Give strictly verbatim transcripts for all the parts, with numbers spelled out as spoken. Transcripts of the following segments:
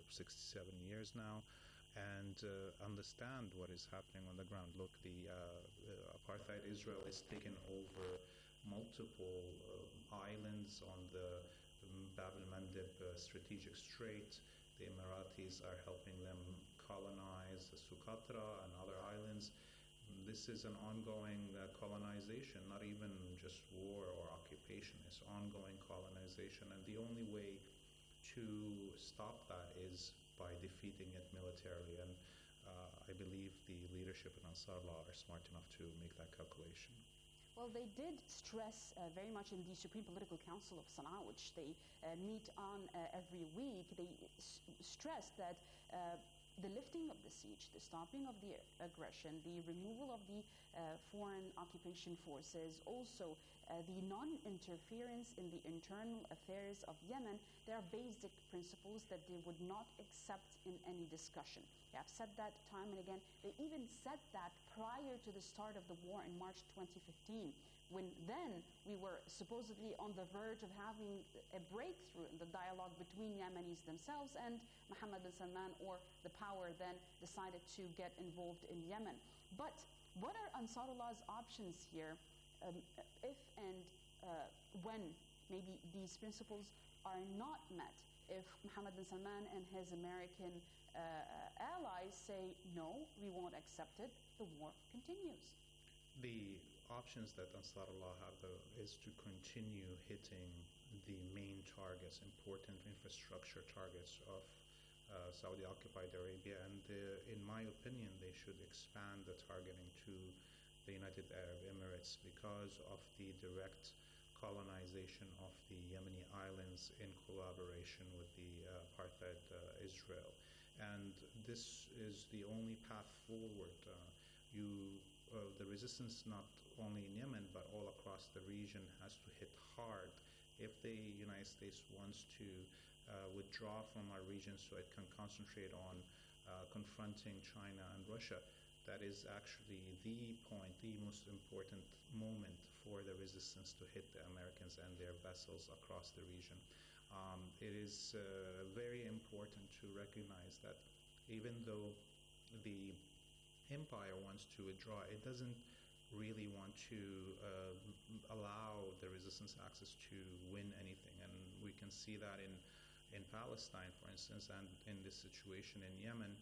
sixty-seven years now, and uh, understand what is happening on the ground. Look, the uh, apartheid Israel is taking over multiple uh, islands on the Bab el-Mandeb uh, strategic strait. The Emiratis are helping them colonize Socotra and other islands. This is an ongoing uh, colonization, not even just war or occupation. It's ongoing colonization, and the only way to stop that is by defeating it militarily. And uh, I believe the leadership in Ansarullah are smart enough to make that calculation. Well, they did stress uh, very much in the Supreme Political Council of Sana'a, which they uh, meet on uh, every week. They s- stressed that uh, the lifting of the siege, the stopping of the aggression, the removal of the uh, foreign occupation forces, also uh, the non-interference in the internal affairs of Yemen, there are basic principles that they would not accept in any discussion. They have said that time and again. They even said that prior to the start of the war in March twenty fifteen, when then we were supposedly on the verge of having a breakthrough in the dialogue between Yemenis themselves, and Mohammed bin Salman, or the power, then decided to get involved in Yemen. But what are Ansarullah's options here um, if and uh, when maybe these principles are not met? If Mohammed bin Salman and his American uh, allies say, no, we won't accept it, the war continues. The options that Ansarullah have, though, is to continue hitting the main targets, important infrastructure targets of uh, Saudi-occupied Arabia, and uh, in my opinion, they should expand the targeting to the United Arab Emirates because of the direct colonization of the Yemeni islands in collaboration with the uh, apartheid uh, Israel. And this is the only path forward. Uh, you, uh, the resistance, not only in Yemen, but all across the region, has to hit hard if the United States wants to uh, withdraw from our region so it can concentrate on uh, confronting China and Russia. That is actually the point, the most important moment for the resistance to hit the Americans and their vessels across the region. Um, it is uh, very important to recognize that even though the empire wants to withdraw, it doesn't really want to uh, allow the resistance axis to win anything. And we can see that in, in Palestine, for instance, and in this situation in Yemen.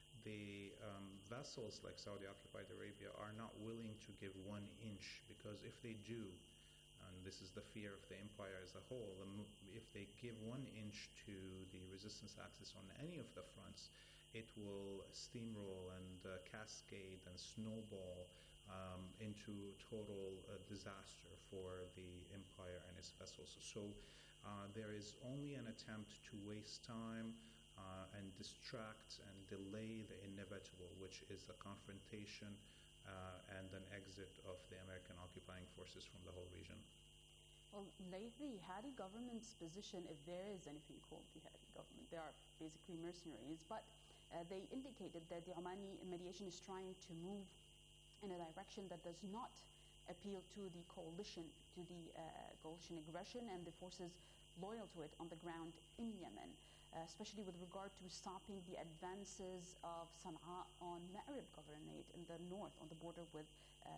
The um, vessels like Saudi-occupied Arabia are not willing to give one inch, because if they do, and this is the fear of the empire as a whole, if they give one inch to the resistance axis on any of the fronts, it will steamroll and uh, cascade and snowball um, into total uh, disaster for the empire and its vessels. So uh, there is only an attempt to waste time Uh, and distract and delay the inevitable, which is a confrontation uh, and an exit of the American occupying forces from the whole region. Well, lately, Hadi government's position, if there is anything called the Hadi government, they are basically mercenaries, but uh, they indicated that the Omani mediation is trying to move in a direction that does not appeal to the coalition, to the uh, coalition aggression and the forces loyal to it on the ground in Yemen. Uh, especially with regard to stopping the advances of Sana'a on Ma'rib Governorate in the north, on the border with uh, uh,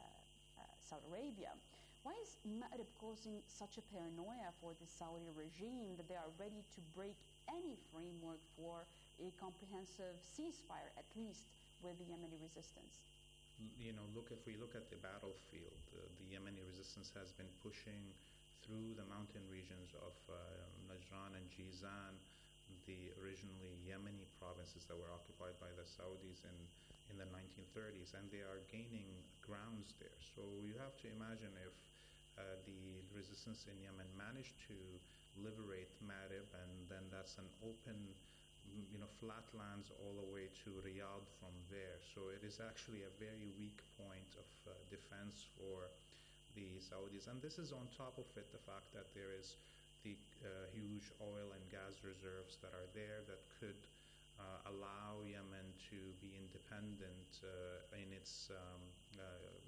uh, Saudi Arabia. Why is Ma'rib causing such a paranoia for the Saudi regime that they are ready to break any framework for a comprehensive ceasefire, at least with the Yemeni resistance? You know, look, if we look at the battlefield, uh, the Yemeni resistance has been pushing through the mountain regions of uh, Najran and Jizan, the originally Yemeni provinces that were occupied by the Saudis in, in the nineteen thirties, and they are gaining grounds there. So you have to imagine if uh, the resistance in Yemen managed to liberate Ma'rib, and then that's an open, you know, flatlands all the way to Riyadh from there. So it is actually a very weak point of uh, defense for the Saudis. And this is on top of it, the fact that there is the uh, huge oil and gas reserves that are there that could uh, allow Yemen to be independent uh, in its um, uh,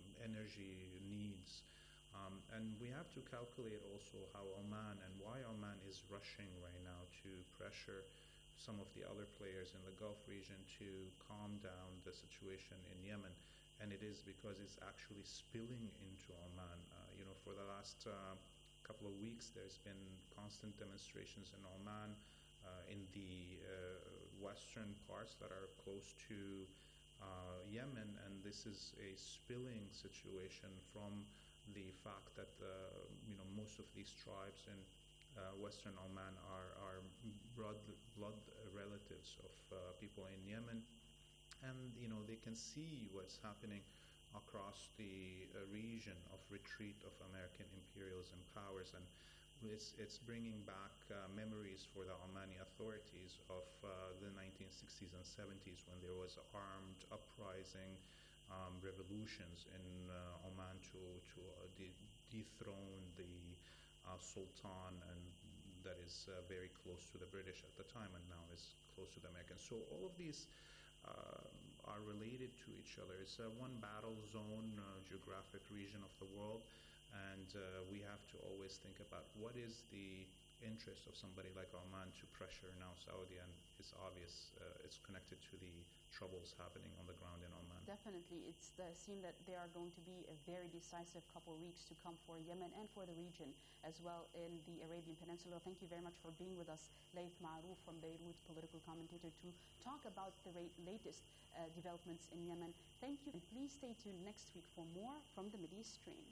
energy needs. Um, and we have to calculate also how Oman and why Oman is rushing right now to pressure some of the other players in the Gulf region to calm down the situation in Yemen. And it is because it's actually spilling into Oman. Uh, you know, for the last uh, couple of weeks, there's been constant demonstrations in Oman, uh, in the uh, western parts that are close to uh, Yemen, and this is a spilling situation from the fact that uh, you know most of these tribes in uh, western Oman are, are blood, blood relatives of uh, people in Yemen. And you know they can see what's happening across the uh, region of retreat of American imperialism powers, and it's, it's bringing back uh, memories for the Omani authorities of uh, the nineteen sixties and seventies when there was armed uprising, um, revolutions in uh, Oman to to uh, de- dethrone the uh, Sultan, and that is uh, very close to the British at the time, and now is close to the Americans. So all of these Uh, are related to each other. It's uh, one battle zone, uh, geographic region of the world, and uh, we have to always think about what is the interest of somebody like Oman to pressure now Saudi, and it's obvious uh, it's connected to the troubles happening on the ground in Oman. Definitely, it's the seem that there are going to be a very decisive couple of weeks to come for Yemen and for the region as well in the Arabian Peninsula. Thank you very much for being with us, Laith Marouf from Beirut, political commentator, to talk about the ra- latest uh, developments in Yemen. Thank you, and please stay tuned next week for more from the Mideast Stream.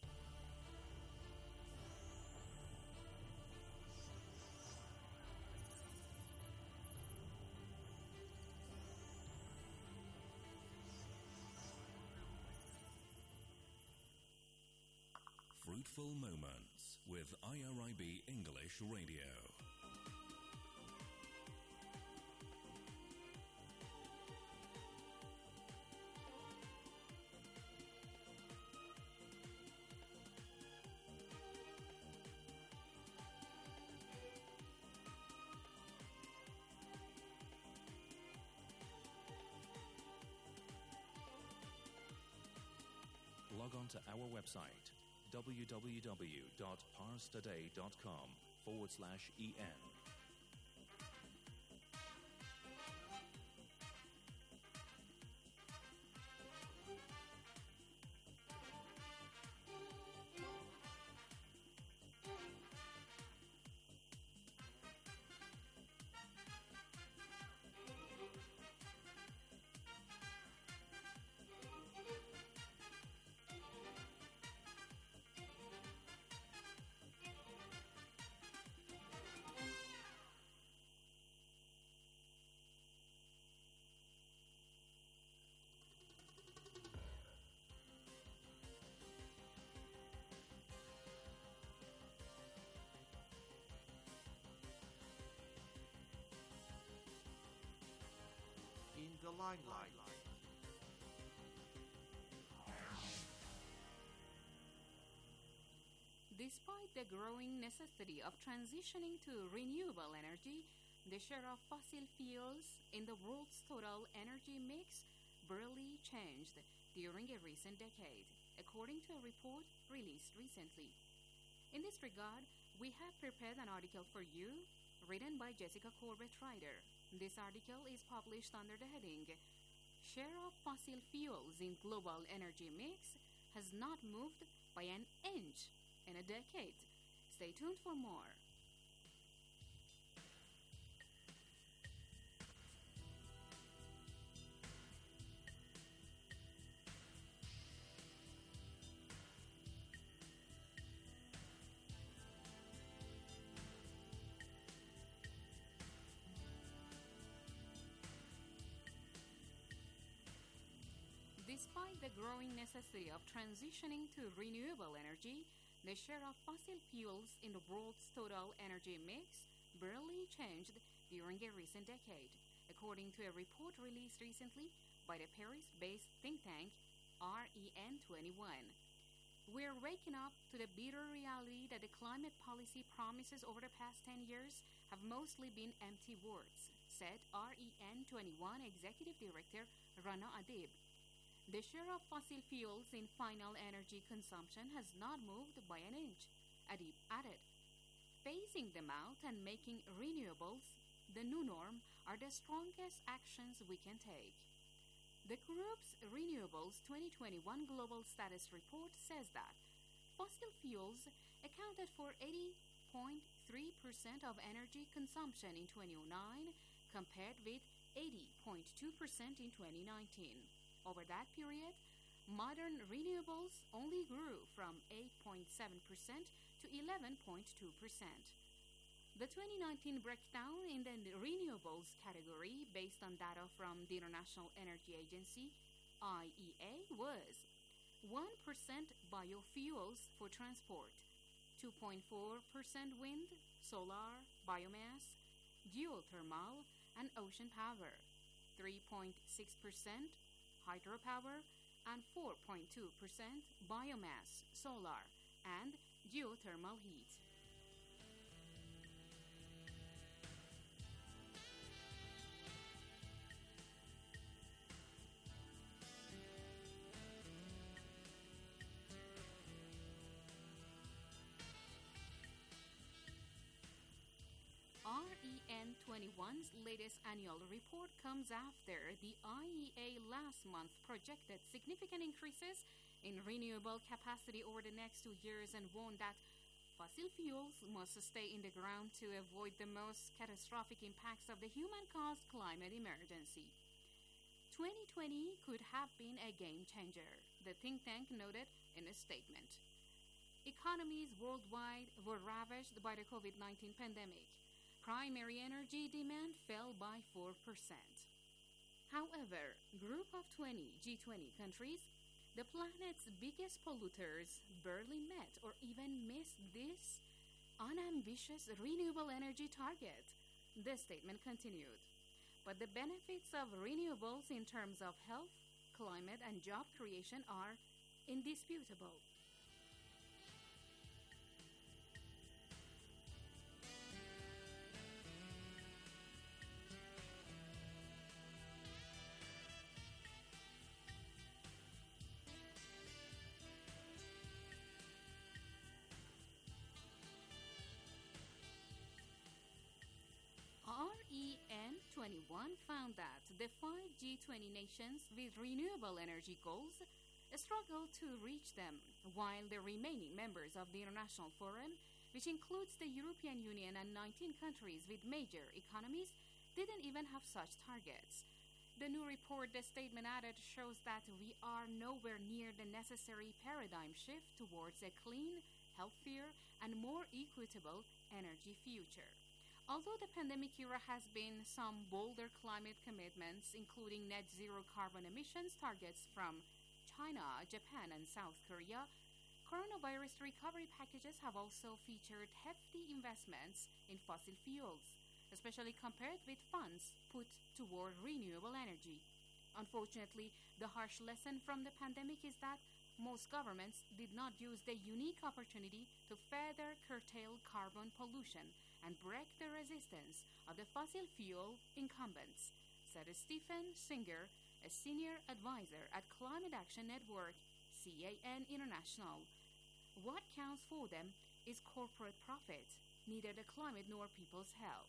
Fruitful Moments with I R I B English Radio. Log on to our website, www.parstoday.com forward slash EN. In the limelight. Despite the growing necessity of transitioning to renewable energy, the share of fossil fuels in the world's total energy mix barely changed during a recent decade, according to a report released recently. In this regard, we have prepared an article for you, written by Jessica Corbett-Ryder. This article is published under the heading, Share of Fossil Fuels in Global Energy Mix Has Not Moved by an Inch in a Decade. Stay tuned for more. Despite the growing necessity of transitioning to renewable energy, the share of fossil fuels in the world's total energy mix barely changed during a recent decade, according to a report released recently by the Paris-based think tank R E N twenty-one. We're waking up to the bitter reality that the climate policy promises over the past ten years have mostly been empty words, said R E N twenty-one Executive Director Rana Adib. The share of fossil fuels in final energy consumption has not moved by an inch, Adib added. Phasing them out and making renewables the new norm are the strongest actions we can take. The group's Renewables twenty twenty-one Global Status Report says that fossil fuels accounted for eighty point three percent of energy consumption in two thousand nine, compared with eighty point two percent in twenty nineteen. Over that period, modern renewables only grew from eight point seven percent to eleven point two percent. The twenty nineteen breakdown in the renewables category, based on data from the International Energy Agency, I E A, was one percent biofuels for transport, two point four percent wind, solar, biomass, geothermal, and ocean power, three point six percent hydropower, and four point two percent biomass, solar, and geothermal heat. R E N twenty-one's latest annual report comes after the I E A last month projected significant increases in renewable capacity over the next two years and warned that fossil fuels must stay in the ground to avoid the most catastrophic impacts of the human-caused climate emergency. twenty twenty could have been a game changer, the think tank noted in a statement. Economies worldwide were ravaged by the COVID nineteen pandemic. Primary energy demand fell by four percent. However, Group of twenty G twenty countries, the planet's biggest polluters, barely met or even missed this unambitious renewable energy target, the statement continued. But the benefits of renewables in terms of health, climate, and job creation are indisputable. R E N twenty-one found that the five G twenty nations with renewable energy goals struggled to reach them, while the remaining members of the International Forum, which includes the European Union and nineteen countries with major economies, didn't even have such targets. The new report, the statement added, shows that we are nowhere near the necessary paradigm shift towards a clean, healthier, and more equitable energy future. Although the pandemic era has been some bolder climate commitments, including net zero carbon emissions targets from China, Japan, and South Korea, coronavirus recovery packages have also featured hefty investments in fossil fuels, especially compared with funds put toward renewable energy. Unfortunately, the harsh lesson from the pandemic is that most governments did not use the unique opportunity to further curtail carbon pollution and break the resistance of the fossil fuel incumbents, said Stephen Singer, a senior advisor at Climate Action Network, C A N International. What counts for them is corporate profit, neither the climate nor people's health.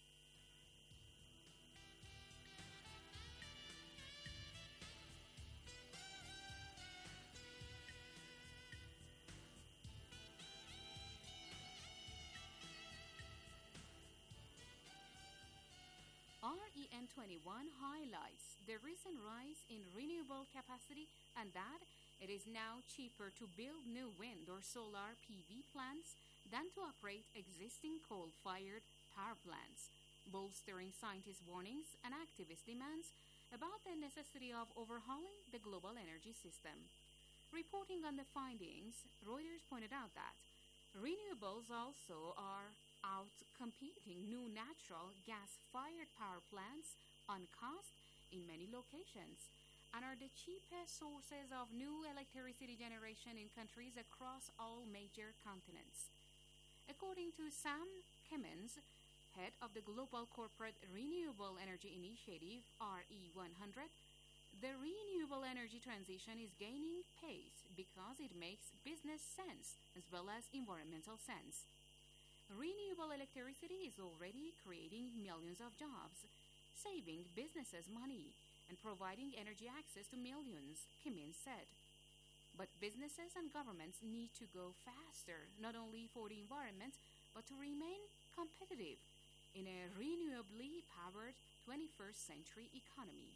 R E N twenty-one highlights the recent rise in renewable capacity and that it is now cheaper to build new wind or solar P V plants than to operate existing coal-fired power plants, bolstering scientists' warnings and activist demands about the necessity of overhauling the global energy system. Reporting on the findings, Reuters pointed out that renewables also are out-competing new natural gas-fired power plants on cost in many locations and are the cheapest sources of new electricity generation in countries across all major continents. According to Sam Kimmins, head of the Global Corporate Renewable Energy Initiative, R E one hundred, the renewable energy transition is gaining pace because it makes business sense as well as environmental sense. renewable electricity is already creating millions of jobs, saving businesses money, and providing energy access to millions, Kim In said. But businesses and governments need to go faster, not only for the environment, but to remain competitive in a renewably powered twenty-first century economy.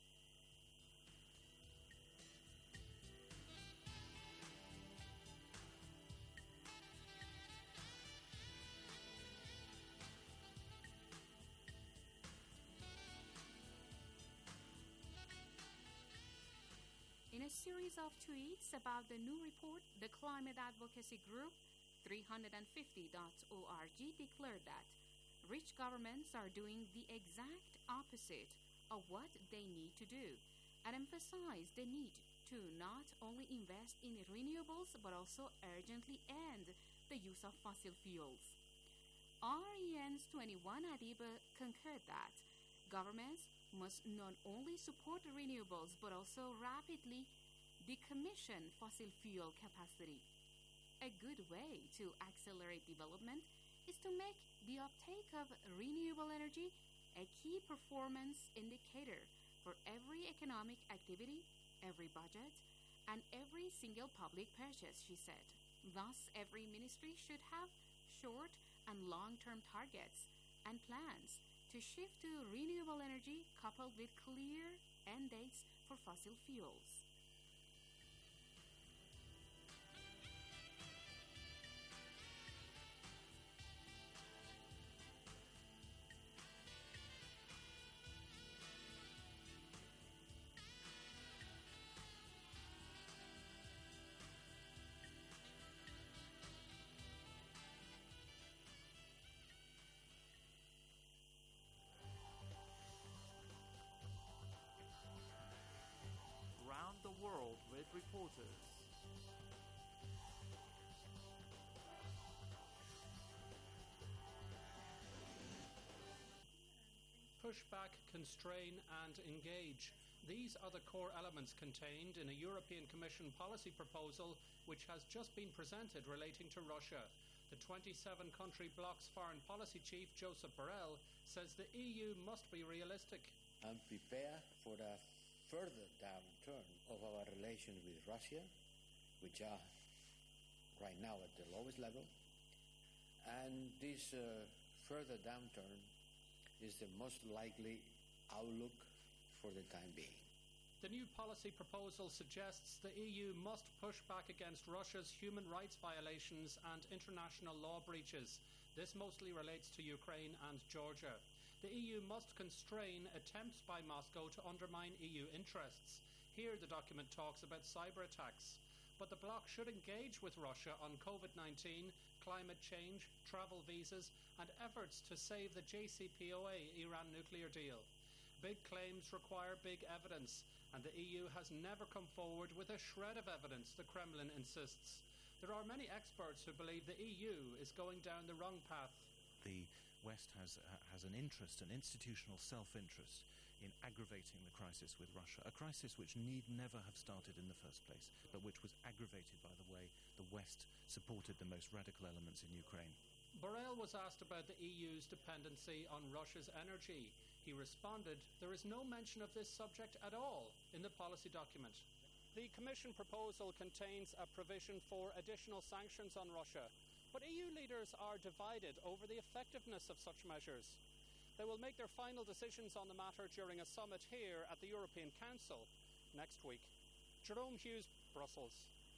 In a series of tweets about the new report, the climate advocacy group three fifty dot org declared that rich governments are doing the exact opposite of what they need to do, and emphasized the need to not only invest in renewables but also urgently end the use of fossil fuels. R E N's twenty-one Adiba concurred that governments must not only support renewables but also rapidly decommission fossil fuel capacity. A good way to accelerate development is to make the uptake of renewable energy a key performance indicator for every economic activity, every budget, and every single public purchase, she said. Thus, every ministry should have short and long-term targets and plans to shift to renewable energy coupled with clear end dates for fossil fuels. Round the world with reporters. Push back, constrain and engage. These are the core elements contained in a European Commission policy proposal which has just been presented relating to Russia. The twenty-seven country bloc's foreign policy chief, Josep Borrell, says the E U must be realistic and prepare for a further downturn of our relations with Russia, which are right now at the lowest level. And this uh, further downturn is the most likely outlook for the time being. The new policy proposal suggests the E U must push back against Russia's human rights violations and international law breaches. This mostly relates to Ukraine and Georgia. The E U must constrain attempts by Moscow to undermine E U interests. Here the document talks about cyber attacks. But the bloc should engage with Russia on COVID nineteen, climate change, travel visas, and efforts to save the J C P O A Iran nuclear deal. Big claims require big evidence, and the E U has never come forward with a shred of evidence, the Kremlin insists. There are many experts who believe the E U is going down the wrong path. The West has uh, has an interest, an institutional self-interest, in aggravating the crisis with Russia, a crisis which need never have started in the first place, but which was aggravated by the way the West supported the most radical elements in Ukraine. Borrell was asked about the E U's dependency on Russia's energy. He responded, "There is no mention of this subject at all in the policy document." The Commission proposal contains a provision for additional sanctions on Russia, but E U leaders are divided over the effectiveness of such measures. They will make their final decisions on the matter during a summit here at the European Council next week. Jerome Hughes, Brussels.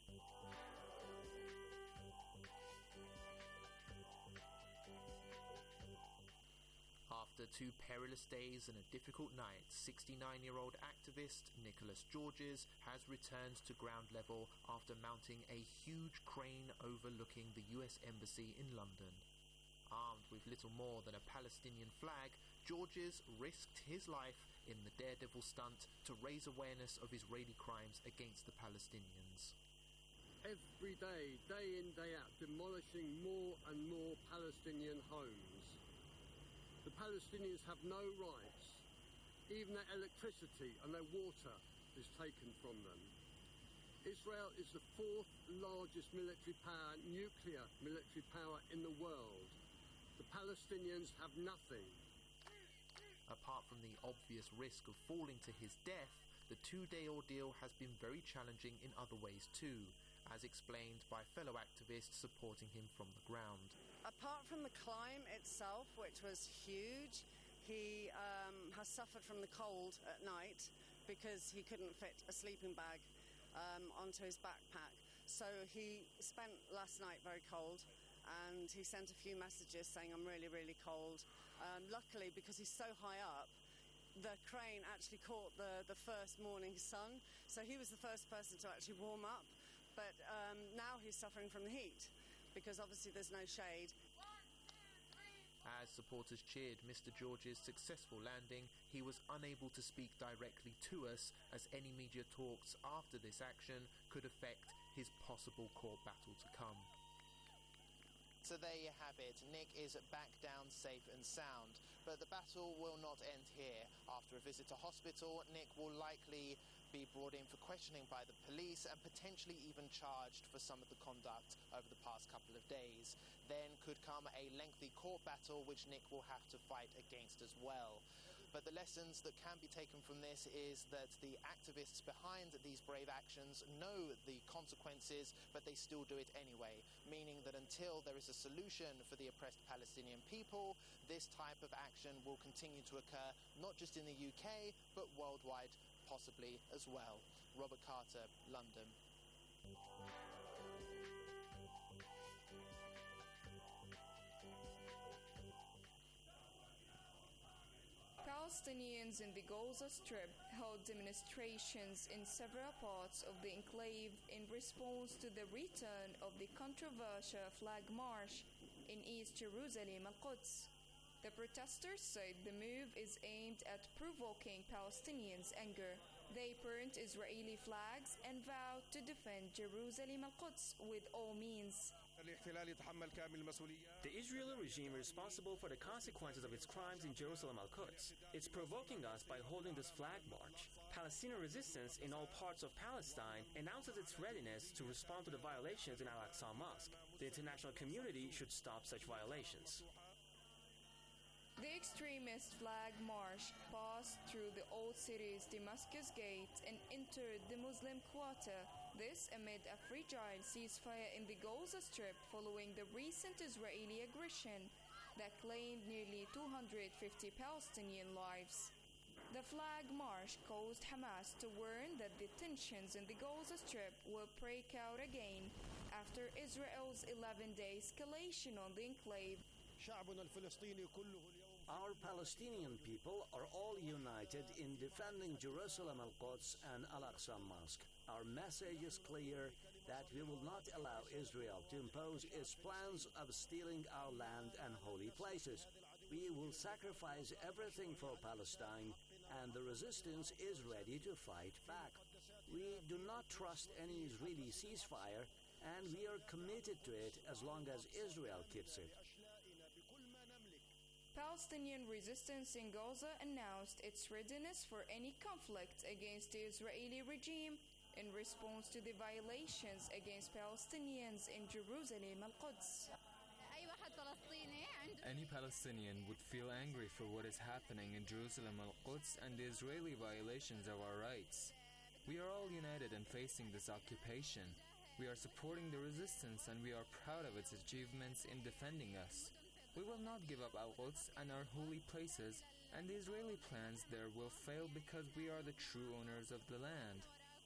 After two perilous days and a difficult night, sixty-nine-year-old activist Nicholas Georges has returned to ground level after mounting a huge crane overlooking the U S Embassy in London. Armed with little more than a Palestinian flag, Georges risked his life in the daredevil stunt to raise awareness of Israeli crimes against the Palestinians. Every day, day in, day out, demolishing more and more Palestinian homes. The Palestinians have no rights. Even their electricity and their water is taken from them. Israel is the fourth largest military power, nuclear military power in the world. The Palestinians have nothing. Apart from the obvious risk of falling to his death, the two-day ordeal has been very challenging in other ways too, as explained by fellow activists supporting him from the ground. Apart from the climb itself, which was huge, he um, has suffered from the cold at night because he couldn't fit a sleeping bag um, onto his backpack. So he spent last night very cold, and he sent a few messages saying, I'm really, really cold. Um, luckily, because he's so high up, the crane actually caught the, the first morning sun, so he was the first person to actually warm up. But um, now he's suffering from the heat, because obviously there's no shade. As supporters cheered Mister George's successful landing, he was unable to speak directly to us, as any media talks after this action could affect his possible court battle to come. So there you have it. Nick is back down safe and sound. But the battle will not end here. After a visit to hospital, Nick will likely be brought in for questioning by the police and potentially even charged for some of the conduct over the past couple of days. Then could come a lengthy court battle which Nick will have to fight against as well. But the lessons that can be taken from this is that the activists behind these brave actions know the consequences, but they still do it anyway, meaning that until there is a solution for the oppressed Palestinian people, this type of action will continue to occur, not just in the U K, but worldwide, possibly as well. Robert Carter, London. Palestinians in the Gaza Strip held demonstrations in several parts of the enclave in response to the return of the controversial flag march in East Jerusalem, Al-Quds. The protesters said the move is aimed at provoking Palestinians' anger. They burned Israeli flags and vowed to defend Jerusalem, Al-Quds with all means. The Israeli regime is responsible for the consequences of its crimes in Jerusalem Al-Quds. It's provoking us by holding this flag march. Palestinian resistance in all parts of Palestine announces its readiness to respond to the violations in Al-Aqsa Mosque. The international community should stop such violations. The extremist flag march passed through the old city's Damascus Gate and entered the Muslim quarter. This amid a fragile ceasefire in the Gaza Strip following the recent Israeli aggression that claimed nearly two hundred fifty Palestinian lives. The flag march caused Hamas to warn that the tensions in the Gaza Strip will break out again after Israel's eleven-day escalation on the enclave. Our Palestinian people are all united in defending Jerusalem Al-Quds and Al-Aqsa Mosque. Our message is clear that we will not allow Israel to impose its plans of stealing our land and holy places. We will sacrifice everything for Palestine, and the resistance is ready to fight back. We do not trust any Israeli ceasefire, and we are committed to it as long as Israel keeps it. Palestinian resistance in Gaza announced its readiness for any conflict against the Israeli regime in response to the violations against Palestinians in Jerusalem Al-Quds. Any Palestinian would feel angry for what is happening in Jerusalem Al-Quds and the Israeli violations of our rights. We are all united in facing this occupation. We are supporting the resistance and we are proud of its achievements in defending us. We will not give up Al-Quds and our holy places, and the Israeli plans there will fail because we are the true owners of the land.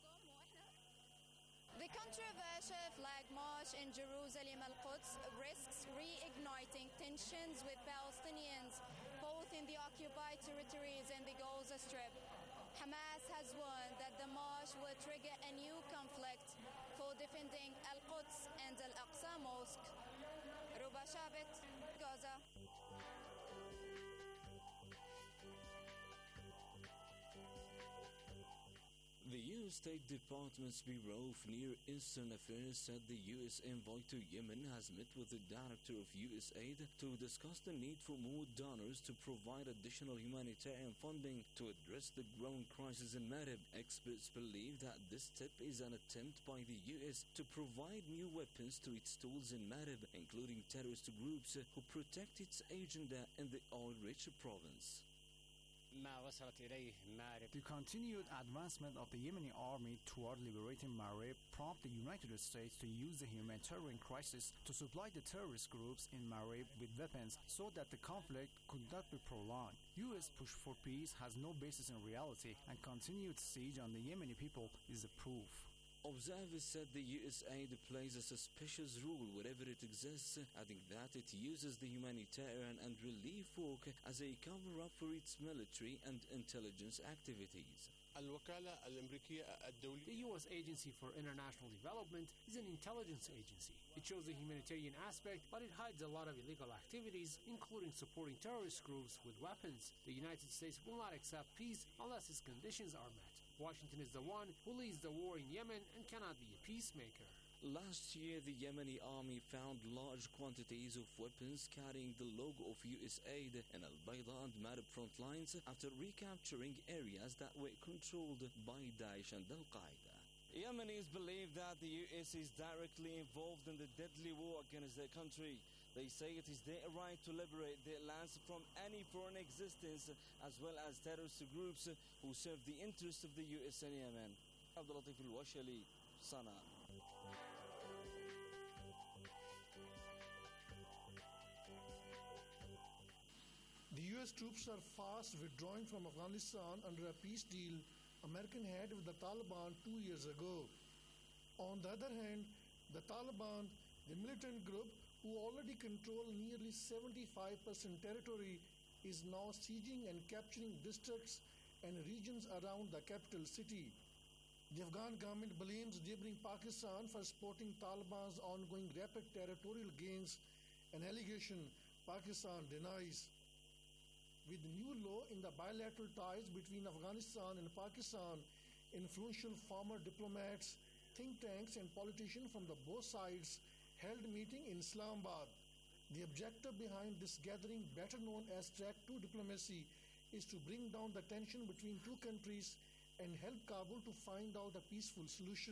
The controversial flag march in Jerusalem Al-Quds risks reigniting tensions with Palestinians, both in the occupied territories and the Gaza Strip. Hamas has warned that the march will trigger a new conflict for defending Al-Quds and Al-Aqsa Mosque. Ruba Shabit, Gaza. The U State Department's Bureau of Near Eastern Affairs said the U S envoy to Yemen has met with the director of U S aid to discuss the need for more donors to provide additional humanitarian funding to address the growing crisis in Marib. Experts believe that this step is an attempt by the U S to provide new weapons to its tools in Marib, including terrorist groups who protect its agenda in the oil-rich province. The continued advancement of the Yemeni army toward liberating Marib prompted the United States to use the humanitarian crisis to supply the terrorist groups in Marib with weapons so that the conflict could not be prolonged. U S push for peace has no basis in reality, and continued siege on the Yemeni people is the proof. Observers said the U S aid plays a suspicious role wherever it exists, adding that it uses the humanitarian and relief work as a cover-up for its military and intelligence activities. The U S Agency for International Development is an intelligence agency. It shows the humanitarian aspect, but it hides a lot of illegal activities, including supporting terrorist groups with weapons. The United States will not accept peace unless its conditions are met. Washington is the one who leads the war in Yemen and cannot be a peacemaker. Last year, the Yemeni army found large quantities of weapons carrying the logo of U S aid in Al-Bayda and Marib front lines after recapturing areas that were controlled by Daesh and Al-Qaeda. Yemenis believe that the U S is directly involved in the deadly war against their country. They say it is their right to liberate their lands from any foreign existence, as well as terrorist groups who serve the interests of the U S in Yemen. Abdul Latif Al-Washali, Sana'a. The U S troops are fast withdrawing from Afghanistan under a peace deal American had with the Taliban two years ago. On the other hand, the Taliban, the militant group who already control nearly seventy-five percent territory, is now sieging and capturing districts and regions around the capital city. The Afghan government blames neighboring Pakistan for supporting Taliban's ongoing rapid territorial gains, an allegation Pakistan denies. With the new law in the bilateral ties between Afghanistan and Pakistan, influential former diplomats, think tanks and politicians from the both sides held a meeting in Islamabad. The objective behind this gathering, better known as Track two diplomacy, is to bring down the tension between two countries and help Kabul to find out a peaceful solution.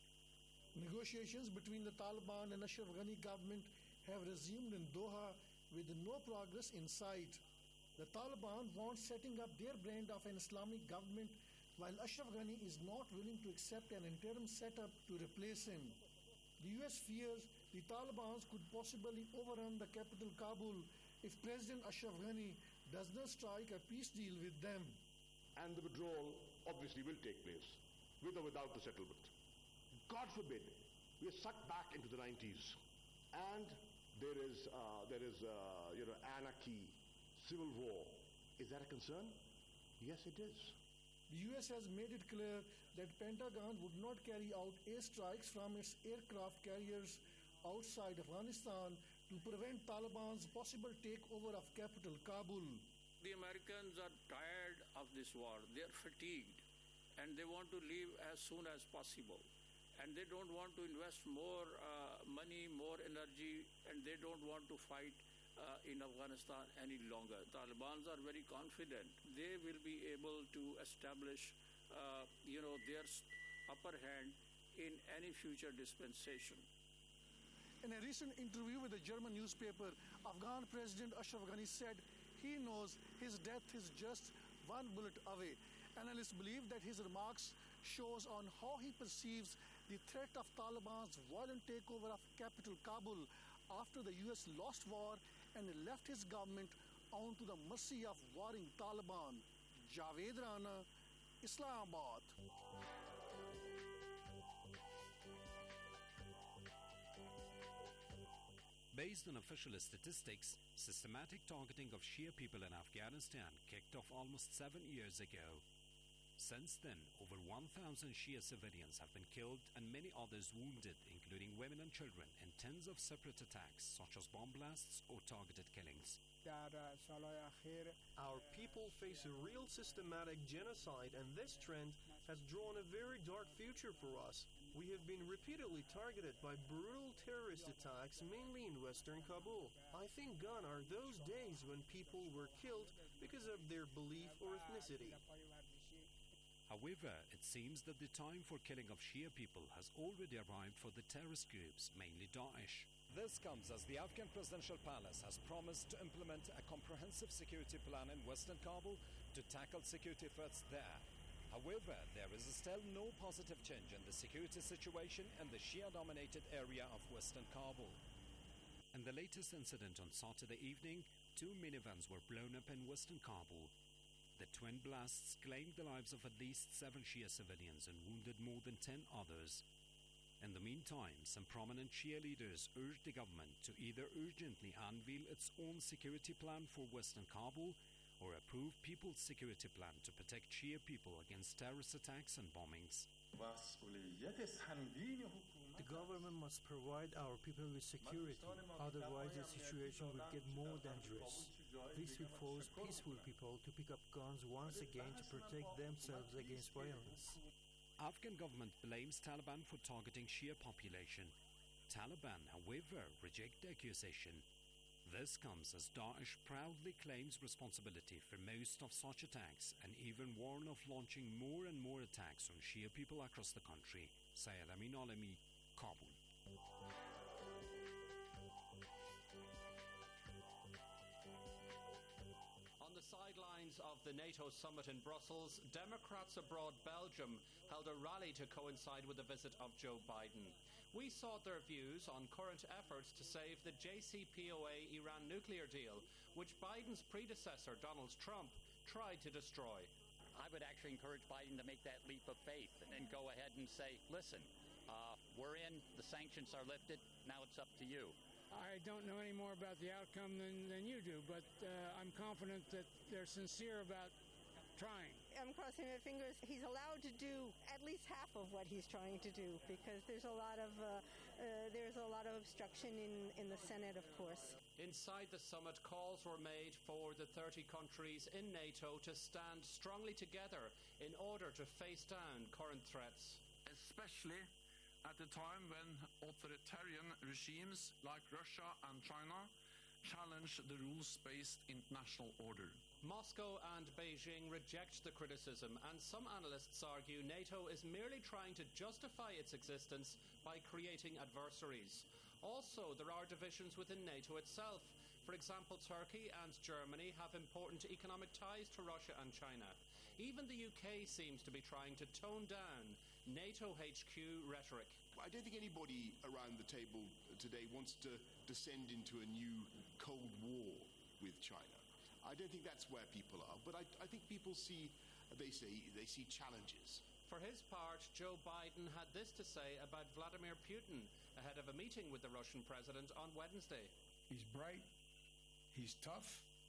Negotiations between the Taliban and Ashraf Ghani government have resumed in Doha with no progress in sight. The Taliban wants setting up their brand of an Islamic government, while Ashraf Ghani is not willing to accept an interim setup to replace him. The U S fears the Taliban could possibly overrun the capital Kabul if President Ashraf Ghani does not strike a peace deal with them. And the withdrawal obviously will take place, with or without the settlement. God forbid we are sucked back into the nineties and there is, uh, there is uh, you know, anarchy, civil war. Is that a concern? Yes, it is. The U S has made it clear that Pentagon would not carry out airstrikes from its aircraft carriers outside Afghanistan to prevent Taliban's possible takeover of capital Kabul. The Americans are tired of this war. They are fatigued and they want to leave as soon as possible. And they don't want to invest more uh, money, more energy, and they don't want to fight Uh, in Afghanistan any longer. Taliban are very confident they will be able to establish, uh, you know, their upper hand in any future dispensation. In a recent interview with a German newspaper, Afghan President Ashraf Ghani said he knows his death is just one bullet away. Analysts believe that his remarks shows on how he perceives the threat of Taliban's violent takeover of capital Kabul after the U S lost war and left his government onto the mercy of warring Taliban. Javed Rana, Islamabad. Based on official statistics, systematic targeting of Shia people in Afghanistan kicked off almost seven years ago. Since then, over one thousand Shia civilians have been killed and many others wounded, including women and children, in tens of separate attacks, such as bomb blasts or targeted killings. Our people face a real systematic genocide, and this trend has drawn a very dark future for us. We have been repeatedly targeted by brutal terrorist attacks, mainly in western Kabul. I think gone are those days when people were killed because of their belief or ethnicity. However, it seems that the time for killing of Shia people has already arrived for the terrorist groups, mainly Daesh. This comes as the Afghan presidential palace has promised to implement a comprehensive security plan in western Kabul to tackle security threats there. However, there is still no positive change in the security situation in the Shia-dominated area of western Kabul. In the latest incident on Saturday evening, two minivans were blown up in western Kabul. The twin blasts claimed the lives of at least seven Shia civilians and wounded more than ten others. In the meantime, some prominent Shia leaders urged the government to either urgently unveil its own security plan for western Kabul or approve people's security plan to protect Shia people against terrorist attacks and bombings. The government must provide our people with security, otherwise the situation will get more dangerous. This will force peaceful people to pick up guns once again to protect themselves against violence. Afghan government blames Taliban for targeting Shia population. Taliban, however, reject the accusation. This comes as Daesh proudly claims responsibility for most of such attacks and even warn of launching more and more attacks on Shia people across the country. Syed Amin Alami, Kabul. On the sidelines of the NATO summit in Brussels, Democrats abroad Belgium held a rally to coincide with the visit of Joe Biden. We sought their views on current efforts to save the J C P O A Iran nuclear deal, which Biden's predecessor, Donald Trump, tried to destroy. I would actually encourage Biden to make that leap of faith and go ahead and say, listen, uh, we're in, the sanctions are lifted, now it's up to you. I don't know any more about the outcome than, than you do, but uh, I'm confident that they're sincere about trying. I'm crossing my fingers. He's allowed to do at least half of what he's trying to do, because there's a lot of uh, uh, there's a lot of obstruction in, in the Senate, of course. Inside the summit, calls were made for the thirty countries in NATO to stand strongly together in order to face down current threats. Especially at a time when authoritarian regimes like Russia and China challenge the rules-based international order. Moscow and Beijing reject the criticism, and some analysts argue NATO is merely trying to justify its existence by creating adversaries. Also, there are divisions within NATO itself. For example, Turkey and Germany have important economic ties to Russia and China. Even the U K seems to be trying to tone down NATO H Q rhetoric. I don't think anybody around the table today wants to descend into a new Cold War with China. I don't think that's where people are, but I, I think people see, they say, they see challenges. For his part, Joe Biden had this to say about Vladimir Putin ahead of a meeting with the Russian president on Wednesday. He's bright, he's tough,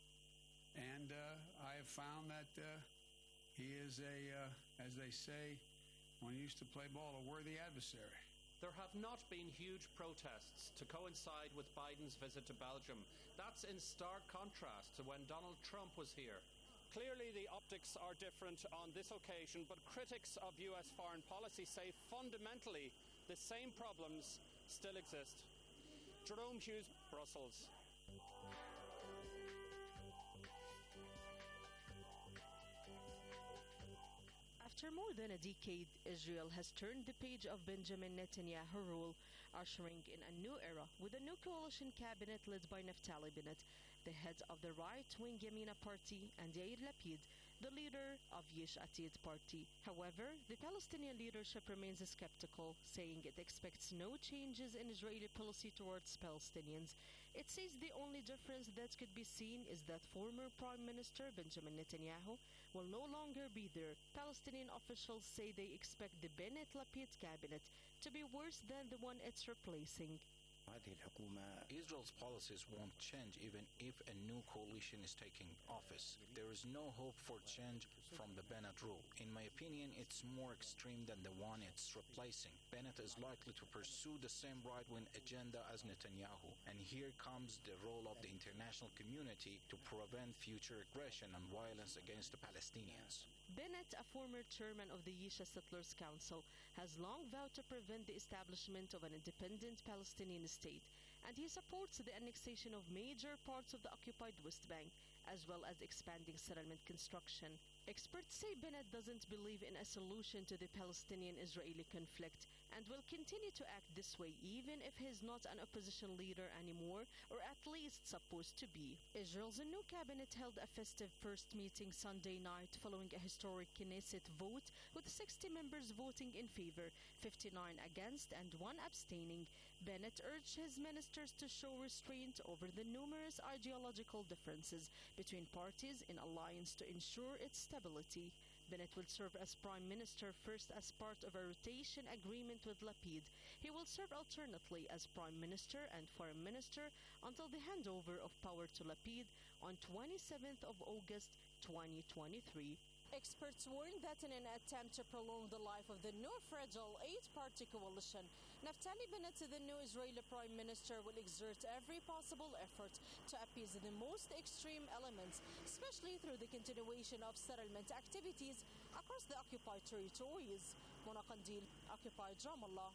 and uh, I have found that uh, he is a, uh, as they say, when he used to play ball, a worthy adversary. There have not been huge protests to coincide with Biden's visit to Belgium. That's in stark contrast to when Donald Trump was here. Clearly, the optics are different on this occasion, but critics of U S foreign policy say fundamentally the same problems still exist. Jerome Hughes, Brussels. After more than a decade, Israel has turned the page of Benjamin Netanyahu rule, ushering in a new era with a new coalition cabinet led by Naftali Bennett, the head of the right-wing Yamina party, and Yair Lapid, the leader of Yesh Atid party. However, the Palestinian leadership remains skeptical, saying it expects no changes in Israeli policy towards Palestinians. It says the only difference that could be seen is that former Prime Minister Benjamin Netanyahu will no longer be there. Palestinian officials say they expect the Bennett-Lapid cabinet to be worse than the one it's replacing. Israel's policies won't change even if a new coalition is taking office. There is no hope for change from the Bennett rule. In my opinion, it's more extreme than the one it's replacing. Bennett is likely to pursue the same right-wing agenda as Netanyahu. And here comes the role of the international community to prevent future aggression and violence against the Palestinians. Bennett, a former chairman of the Yisha Settlers Council, has long vowed to prevent the establishment of an independent Palestinian state, and he supports the annexation of major parts of the occupied West Bank, as well as expanding settlement construction. Experts say Bennett doesn't believe in a solution to the Palestinian-Israeli conflict and will continue to act this way even if he's not an opposition leader anymore, or at least supposed to be. Israel's new cabinet held a festive first meeting Sunday night following a historic Knesset vote, with sixty members voting in favor, fifty-nine against, and one abstaining. Bennett urged his ministers to show restraint over the numerous ideological differences between parties in alliance to ensure its stability. Bennett will serve as Prime Minister first as part of a rotation agreement with Lapid. He will serve alternately as Prime Minister and Foreign Minister until the handover of power to Lapid on twenty-seventh of August twenty twenty-three. Experts warn that in an attempt to prolong the life of the new fragile eight-party coalition, Naftali Bennett, the new Israeli Prime Minister, will exert every possible effort to appease the most extreme elements, especially through the continuation of settlement activities across the occupied territories. Mona Qandil, occupied Ramallah.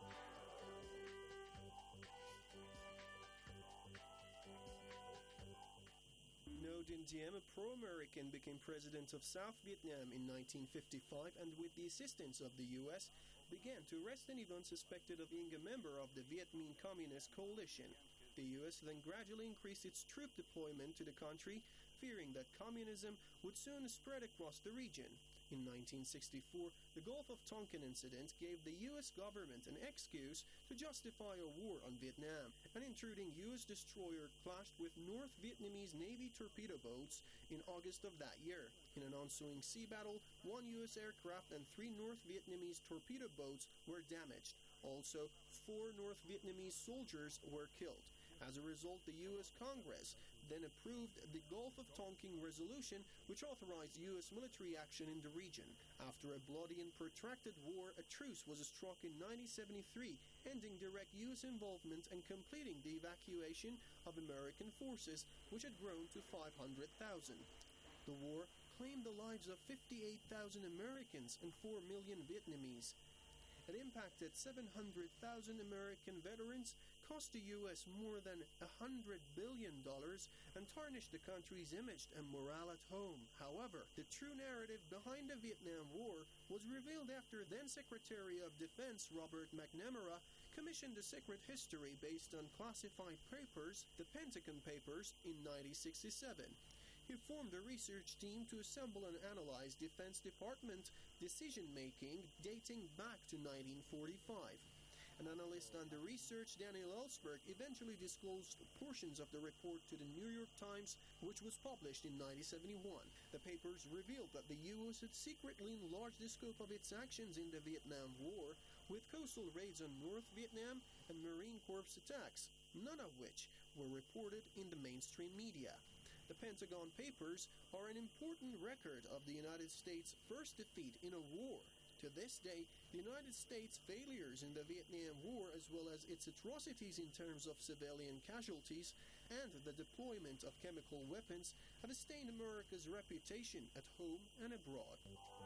Ngo Dinh Diem, a pro-American, became president of South Vietnam in nineteen fifty-five and with the assistance of the U S began to arrest anyone suspected of being a member of the Viet Minh Communist Coalition. The U S then gradually increased its troop deployment to the country, fearing that communism would soon spread across the region. In nineteen sixty-four, the Gulf of Tonkin incident gave the U S government an excuse to justify a war on Vietnam. An intruding U S destroyer clashed with North Vietnamese Navy torpedo boats in August of that year. In an ensuing sea battle, one U S aircraft and three North Vietnamese torpedo boats were damaged. Also, four North Vietnamese soldiers were killed. As a result, the U S Congress then approved the Gulf of Tonkin Resolution, which authorized U S military action in the region. After a bloody and protracted war, a truce was struck in nineteen seventy-three, ending direct U S involvement and completing the evacuation of American forces, which had grown to five hundred thousand. The war claimed the lives of fifty-eight thousand Americans and four million Vietnamese. It impacted seven hundred thousand American veterans, cost the U S more than one hundred billion dollars, and tarnished the country's image and morale at home. However, the true narrative behind the Vietnam War was revealed after then-Secretary of Defense Robert McNamara commissioned a secret history based on classified papers, the Pentagon Papers, in nineteen sixty-seven. He formed a research team to assemble and analyze Defense Department decision-making dating back to nineteen forty-five. An analyst on the research, Daniel Ellsberg, eventually disclosed portions of the report to the New York Times, which was published in nineteen seventy-one. The papers revealed that the U S had secretly enlarged the scope of its actions in the Vietnam War, with coastal raids on North Vietnam and Marine Corps attacks, none of which were reported in the mainstream media. The Pentagon Papers are an important record of the United States' first defeat in a war. To this day, the United States' failures in the Vietnam War, as well as its atrocities in terms of civilian casualties and the deployment of chemical weapons, have stained America's reputation at home and abroad.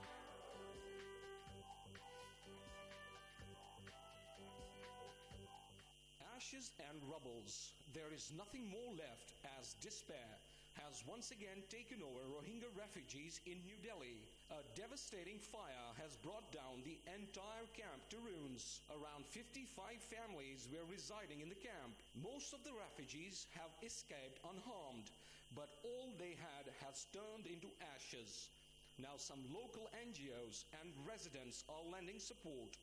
Ashes and rubbles, there is nothing more left as despair has once again taken over Rohingya refugees in New Delhi. A devastating fire has brought down the entire camp to ruins. Around fifty-five families were residing in the camp. Most of the refugees have escaped unharmed, but all they had has turned into ashes. Now some local N G Os and residents are lending support.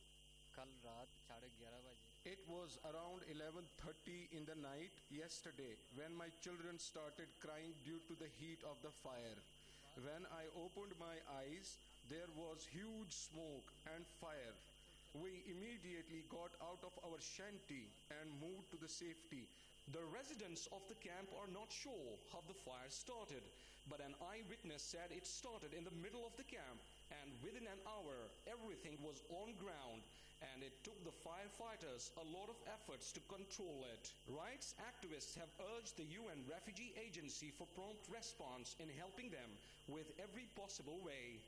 It was around eleven thirty in the night yesterday when my children started crying due to the heat of the fire. When I opened my eyes, there was huge smoke and fire. We immediately got out of our shanty and moved to the safety. The residents of the camp are not sure how the fire started, but an eyewitness said it started in the middle of the camp, and within an hour, everything was on ground, and it took the firefighters a lot of efforts to control it. Rights activists have urged the U N Refugee Agency for prompt response in helping them with every possible way.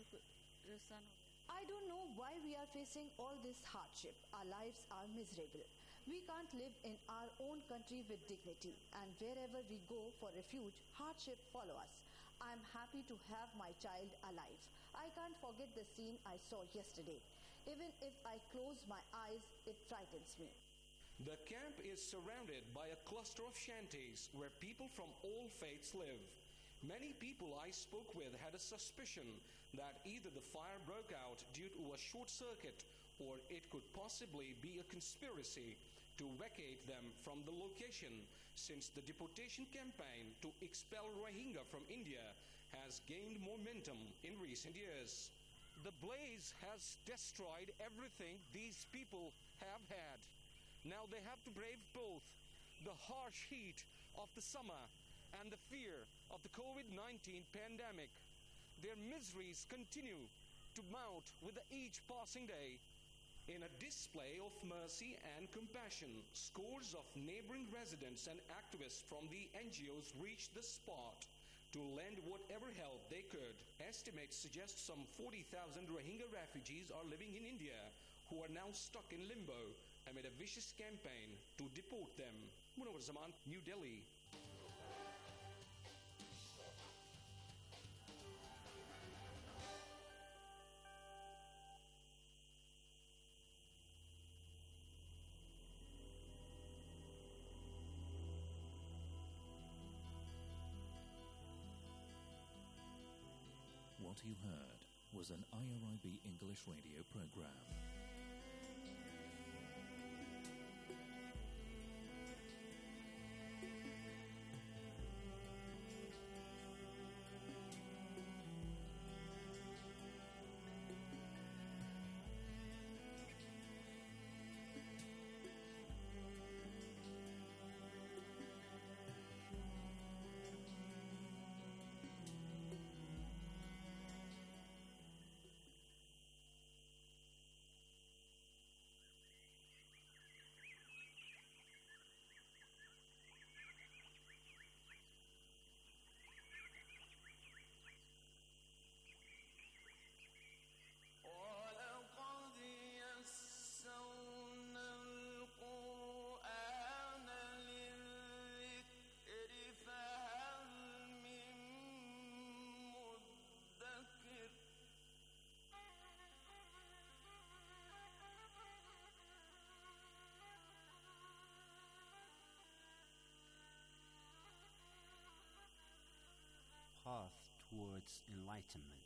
I don't know why we are facing all this hardship. Our lives are miserable. We can't live in our own country with dignity, and wherever we go for refuge, hardship follow us. I'm happy to have my child alive. I can't forget the scene I saw yesterday. Even if I close my eyes, it frightens me. The camp is surrounded by a cluster of shanties where people from all faiths live. Many people I spoke with had a suspicion that either the fire broke out due to a short circuit or it could possibly be a conspiracy to vacate them from the location, since the deportation campaign to expel Rohingya from India has gained momentum in recent years. The blaze has destroyed everything these people have had. Now they have to brave both the harsh heat of the summer and the fear of the COVID nineteen pandemic. Their miseries continue to mount with each passing day. In a display of mercy and compassion, scores of neighboring residents and activists from the N G Os reached the spot to lend whatever help they could. Estimates suggest some forty thousand Rohingya refugees are living in India who are now stuck in limbo amid a vicious campaign to deport them. Munawar Zaman, New Delhi. What you heard was an I R I B English radio program. Path towards enlightenment.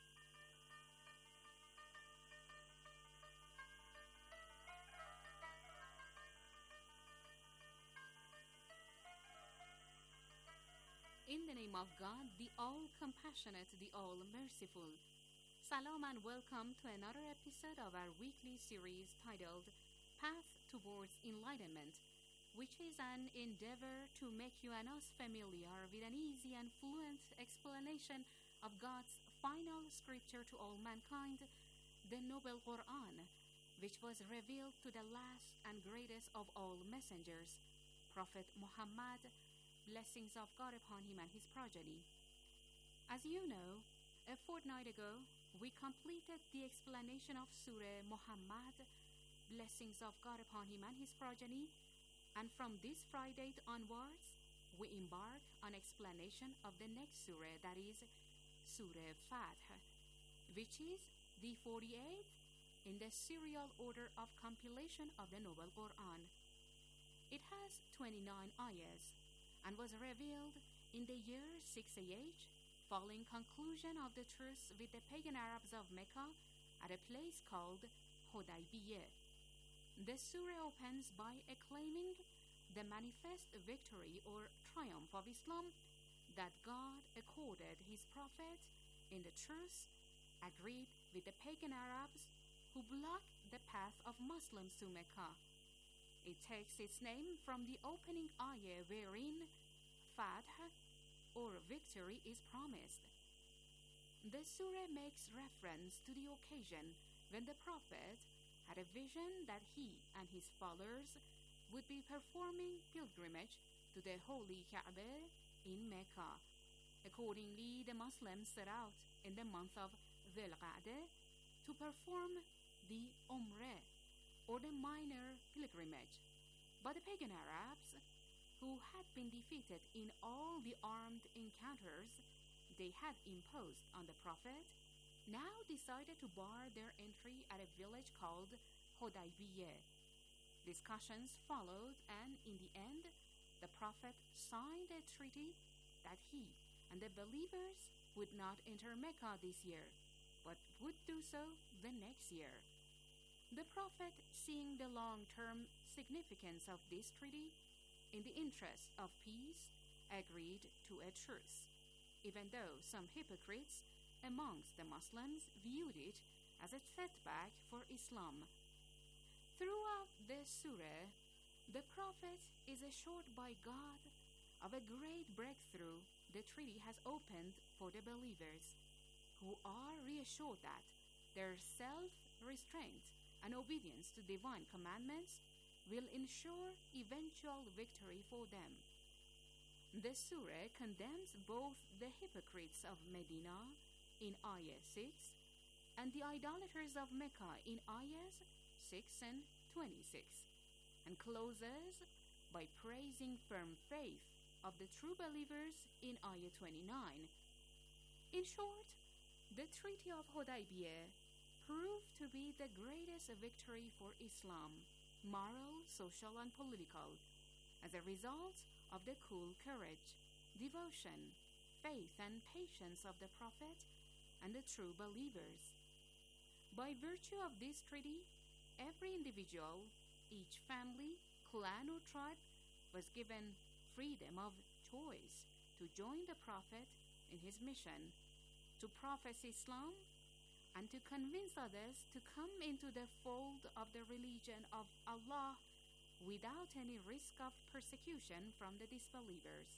In the name of God, the all-compassionate, the all-merciful. Salam and welcome to another episode of our weekly series titled Path Towards Enlightenment, which is an endeavor to make you and us familiar with an easy and fluent explanation of God's final scripture to all mankind, the Noble Quran, which was revealed to the last and greatest of all messengers, Prophet Muhammad, blessings of God upon him and his progeny. As you know, a fortnight ago, we completed the explanation of Surah Muhammad, blessings of God upon him and his progeny, and from this Friday onwards, we embark on explanation of the next surah, that is Surah Fath, which is the forty-eighth in the serial order of compilation of the Noble Quran. It has twenty-nine ayahs and was revealed in the year six A H, following conclusion of the truce with the pagan Arabs of Mecca at a place called Hudaybiyah. The surah opens by acclaiming the manifest victory or triumph of Islam that God accorded his prophet in the truce agreed with the pagan Arabs who block the path of Muslims to Mecca. It takes its name from the opening ayah wherein Fath or victory is promised. The surah makes reference to the occasion when the Prophet had a vision that he and his followers would be performing pilgrimage to the holy Kaaba in Mecca. Accordingly, the Muslims set out in the month of Dhul Qa'dah to perform the Umrah, or the minor pilgrimage. But the pagan Arabs, who had been defeated in all the armed encounters they had imposed on the Prophet, now decided to bar their entry at a village called Hudaybiyah. Discussions followed, and in the end, the Prophet signed a treaty that he and the believers would not enter Mecca this year, but would do so the next year. The Prophet, seeing the long-term significance of this treaty, in the interest of peace, agreed to a truce, even though some hypocrites amongst the Muslims viewed it as a setback for Islam. Throughout the surah, the Prophet is assured by God of a great breakthrough the treaty has opened for the believers, who are reassured that their self-restraint and obedience to divine commandments will ensure eventual victory for them. The surah condemns both the hypocrites of Medina in ayah six and the idolaters of Mecca in ayahs six and twenty-six, and closes by praising firm faith of the true believers in ayah twenty-nine. In short, the Treaty of Hudaybiyah proved to be the greatest victory for Islam, moral, social, and political, as a result of the cool courage, devotion, faith, and patience of the Prophet and the true believers. By virtue of this treaty, every individual, each family, clan, or tribe was given freedom of choice to join the Prophet in his mission to profess Islam and to convince others to come into the fold of the religion of Allah without any risk of persecution from the disbelievers.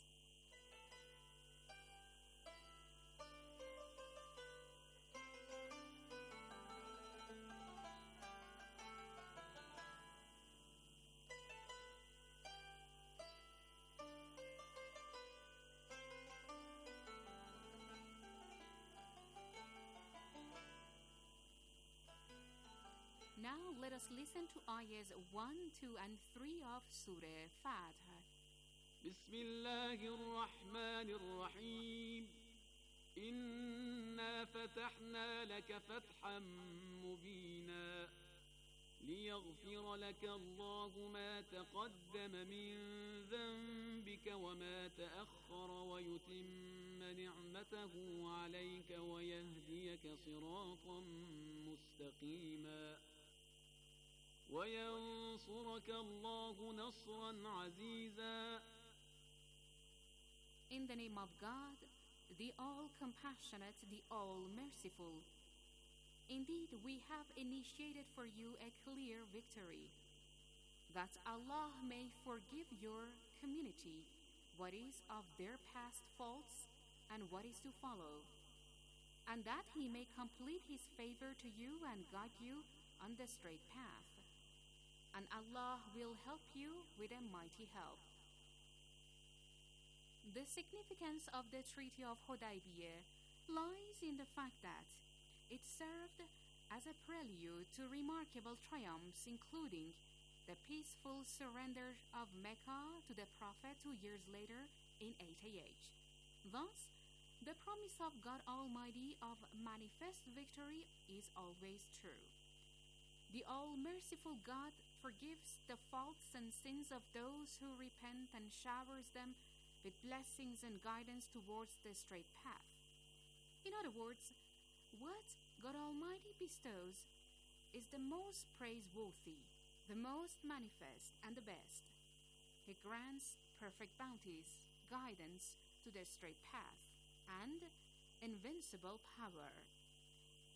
Now let us listen to ayahs one, two, and three of Surah Fath. بسم الله الرحمن الرحيم إنا فتحنا لك فتحا مبينا ليغفر لك الله ما تقدم من ذنبك وما تأخر ويتم نعمته عليك ويهديك صراطا مستقيما وينصرك الله نصرا عزيزا. In the name of God, the All-Compassionate, the All-Merciful. Indeed, we have initiated for you a clear victory, that Allah may forgive your community what is of their past faults and what is to follow, and that He may complete His favor to you and guide you on the straight path. And Allah will help you with a mighty help. The significance of the Treaty of Hudaybiyah lies in the fact that it served as a prelude to remarkable triumphs, including the peaceful surrender of Mecca to the Prophet two years later in eight A H. Thus, the promise of God Almighty of manifest victory is always true. The All-Merciful God forgives the faults and sins of those who repent and showers them with blessings and guidance towards the straight path. In other words, what God Almighty bestows is the most praiseworthy, the most manifest, and the best. He grants perfect bounties, guidance to the straight path, and invincible power.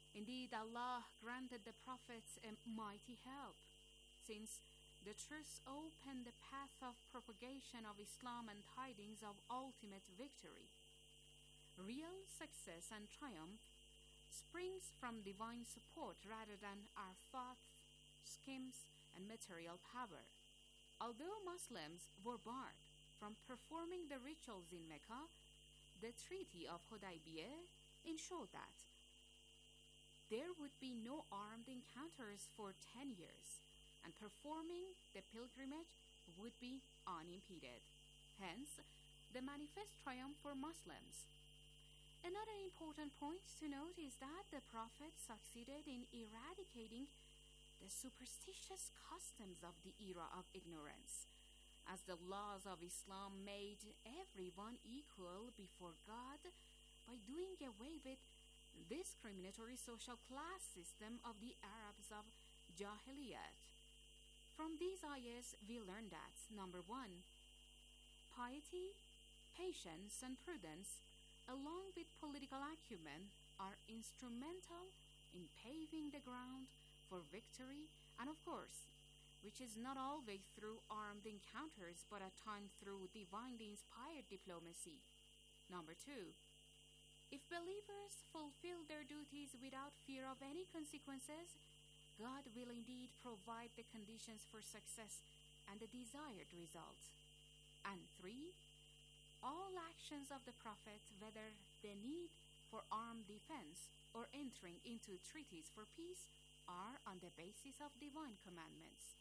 Indeed, Allah granted the prophets a mighty help, since the truths opened the path of propagation of Islam and tidings of ultimate victory. Real success and triumph springs from divine support rather than our thoughts, schemes, and material power. Although Muslims were barred from performing the rituals in Mecca, the Treaty of Hudaybiyah ensured that there would be no armed encounters for ten years, and performing the pilgrimage would be unimpeded. Hence, the manifest triumph for Muslims. Another important point to note is that the Prophet succeeded in eradicating the superstitious customs of the era of ignorance, as the laws of Islam made everyone equal before God by doing away with discriminatory social class system of the Arabs of Jahiliyat. From these ayahs, we learn that, number one, piety, patience, and prudence, along with political acumen, are instrumental in paving the ground for victory, and of course, which is not always through armed encounters, but at times through divinely inspired diplomacy. Number two, if believers fulfill their duties without fear of any consequences, God will indeed provide the conditions for success and the desired result. And three, all actions of the Prophet, whether the need for armed defense or entering into treaties for peace, are on the basis of divine commandments.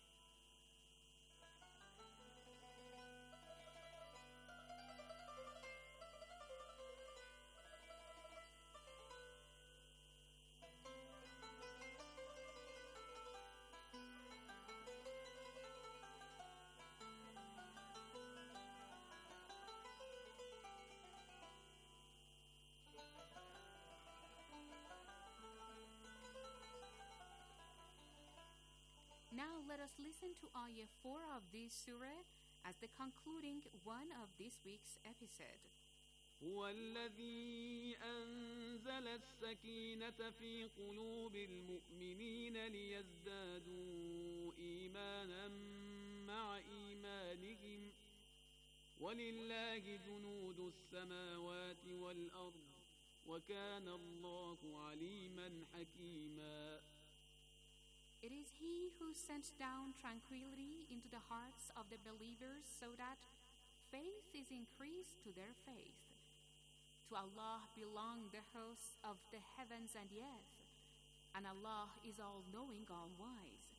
Now let us listen to Ayah four of this surah as the concluding one of this week's episode. هو الذي أنزل السكينة في قلوب المؤمنين ليزدادوا إيمانا مع إيمانهم ولله جنود السماوات والأرض وكان الله عليما حكيما. It is He who sent down tranquility into the hearts of the believers so that faith is increased to their faith. To Allah belong the hosts of the heavens and the earth, and Allah is all-knowing, all-wise.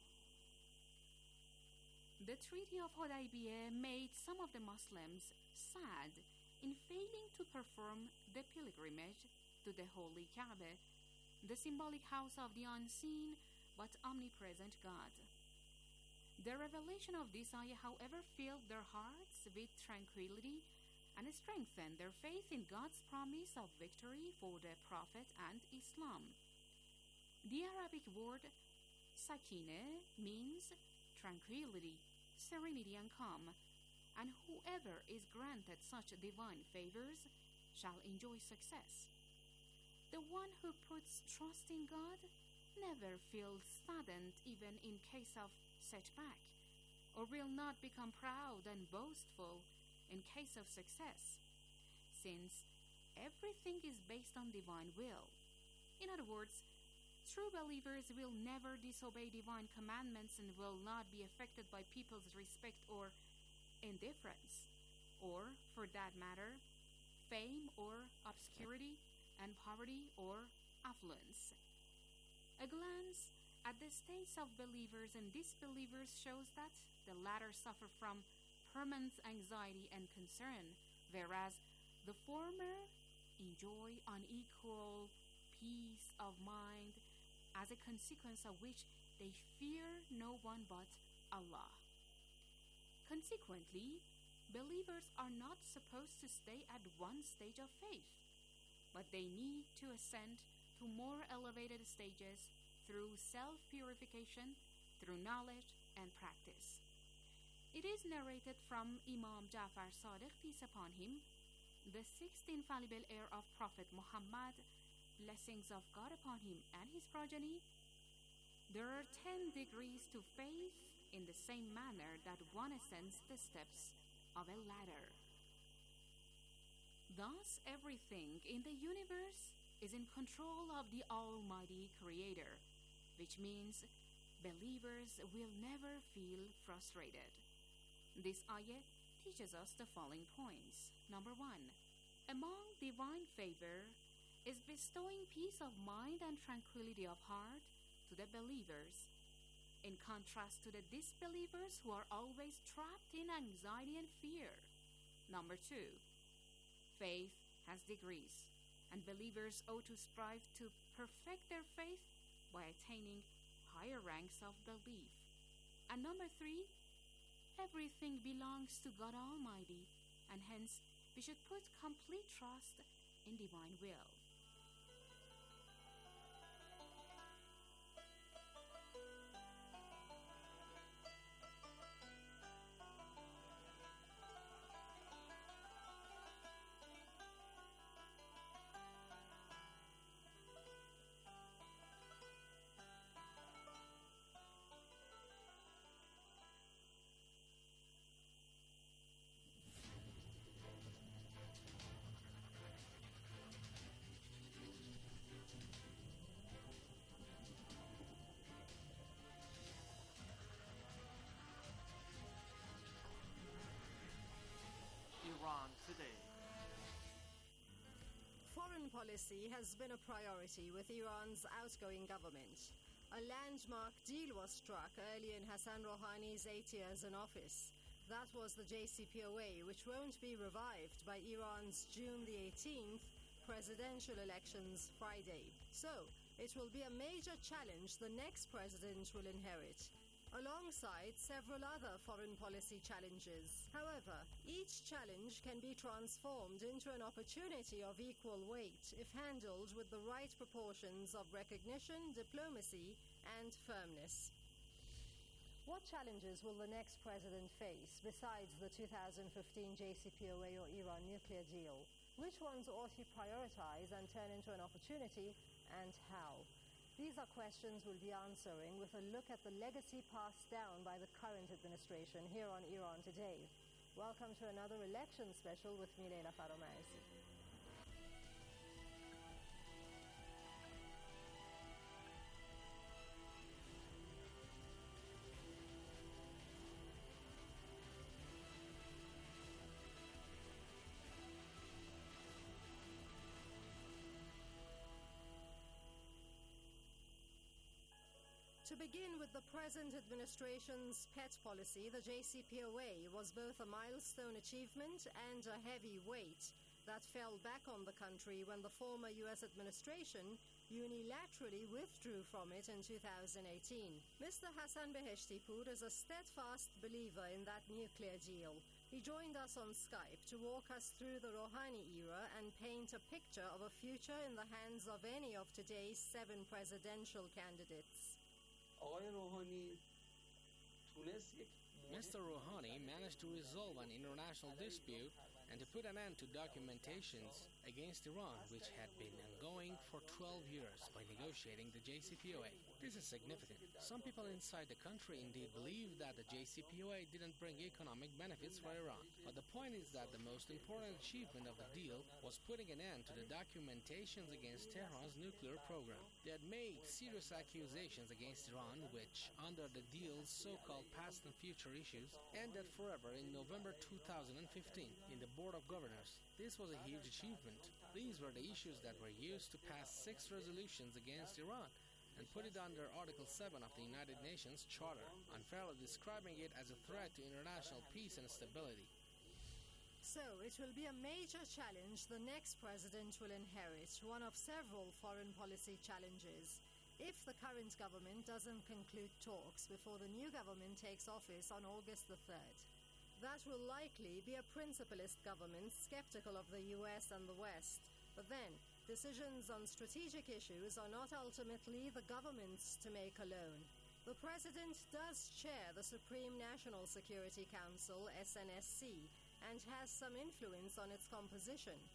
The Treaty of Hudaybiyah made some of the Muslims sad in failing to perform the pilgrimage to the Holy Kaaba, the symbolic house of the unseen but omnipresent God. The revelation of this ayah, however, filled their hearts with tranquility and strengthened their faith in God's promise of victory for the Prophet and Islam. The Arabic word sakine means tranquility, serenity, and calm, and whoever is granted such divine favors shall enjoy success. The one who puts trust in God never feels saddened even in case of setback, or will not become proud and boastful in case of success, since everything is based on divine will. In other words, true believers will never disobey divine commandments and will not be affected by people's respect or indifference, or, for that matter, fame or obscurity, and poverty or affluence. A glance at the states of believers and disbelievers shows that the latter suffer from permanent anxiety and concern, whereas the former enjoy unequal peace of mind, as a consequence of which they fear no one but Allah. Consequently, believers are not supposed to stay at one stage of faith, but they need to ascend to more elevated stages through self-purification, through knowledge and practice. It is narrated from Imam Ja'far Sadiq, peace upon him, the sixth infallible heir of Prophet Muhammad, blessings of God upon him and his progeny, there are ten degrees to faith in the same manner that one ascends the steps of a ladder. Thus, everything in the universe is in control of the Almighty Creator, which means believers will never feel frustrated. This ayah teaches us the following points. Number one, among divine favor is bestowing peace of mind and tranquility of heart to the believers, in contrast to the disbelievers who are always trapped in anxiety and fear. Number two, faith has degrees, and believers ought to strive to perfect their faith by attaining higher ranks of belief. And number three, everything belongs to God Almighty, and hence we should put complete trust in divine will. Iran today. Foreign policy has been a priority with Iran's outgoing government. A landmark deal was struck early in Hassan Rouhani's eight years in office. That was the J C P O A, which won't be revived by Iran's June the eighteenth presidential elections Friday. So, it will be a major challenge the next president will inherit, alongside several other foreign policy challenges. However, each challenge can be transformed into an opportunity of equal weight if handled with the right proportions of recognition, diplomacy, and firmness. What challenges will the next president face besides the two thousand fifteen J C P O A or Iran nuclear deal? Which ones ought he prioritize and turn into an opportunity, and how? These are questions we'll be answering with a look at the legacy passed down by the current administration here on Iran Today. Welcome to another election special with me, Leila Faromarzi. To begin with the present administration's pet policy, the J C P O A was both a milestone achievement and a heavy weight that fell back on the country when the former U S administration unilaterally withdrew from it in two thousand eighteen. Mister Hassan Beheshtipour is a steadfast believer in that nuclear deal. He joined us on Skype to walk us through the Rouhani era and paint a picture of a future in the hands of any of today's seven presidential candidates. Mister Rouhani managed to resolve an international dispute and to put an end to documentations against Iran, which had been ongoing for twelve years, by negotiating the J C P O A. This is significant. Some people inside the country indeed believe that the J C P O A didn't bring economic benefits for Iran. But the point is that the most important achievement of the deal was putting an end to the documentations against Tehran's nuclear program. They had made serious accusations against Iran, which, under the deal's so-called past and future issues, ended forever in November two thousand fifteen in the Board of Governors. This was a huge achievement. These were the issues that were used to pass six resolutions against Iran and put it under Article seven of the United Nations Charter, unfairly describing it as a threat to international peace and stability. So, it will be a major challenge the next president will inherit, one of several foreign policy challenges, if the current government doesn't conclude talks before the new government takes office on August the third. That will likely be a principalist government skeptical of the U S and the West. But then, decisions on strategic issues are not ultimately the government's to make alone. The president does chair the Supreme National Security Council, S N S C, and has some influence on its composition.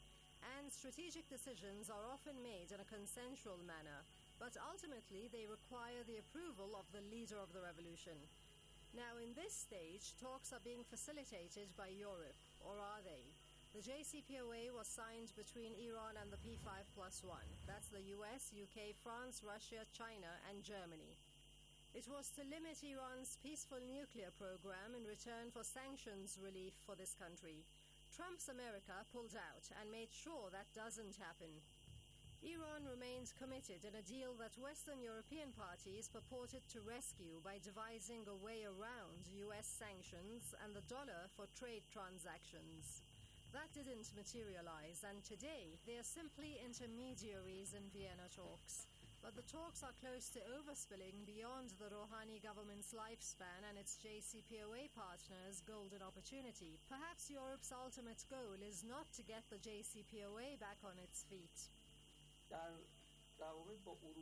and strategic decisions are often made in a consensual manner, but ultimately they require the approval of the leader of the revolution. Now, in this stage, talks are being facilitated by Europe, or are they? The J C P O A was signed between Iran and the P five plus one. That's the U S, U K, France, Russia, China, and Germany. It was to limit Iran's peaceful nuclear program in return for sanctions relief for this country. Trump's America pulled out and made sure that doesn't happen. Iran remains committed in a deal that Western European parties purported to rescue by devising a way around U S sanctions and the dollar for trade transactions. That didn't materialize, and today they are simply intermediaries in Vienna talks. But the talks are close to overspilling beyond the Rouhani government's lifespan and its J C P O A partners' golden opportunity. Perhaps Europe's ultimate goal is not to get the J C P O A back on its feet. در روابط با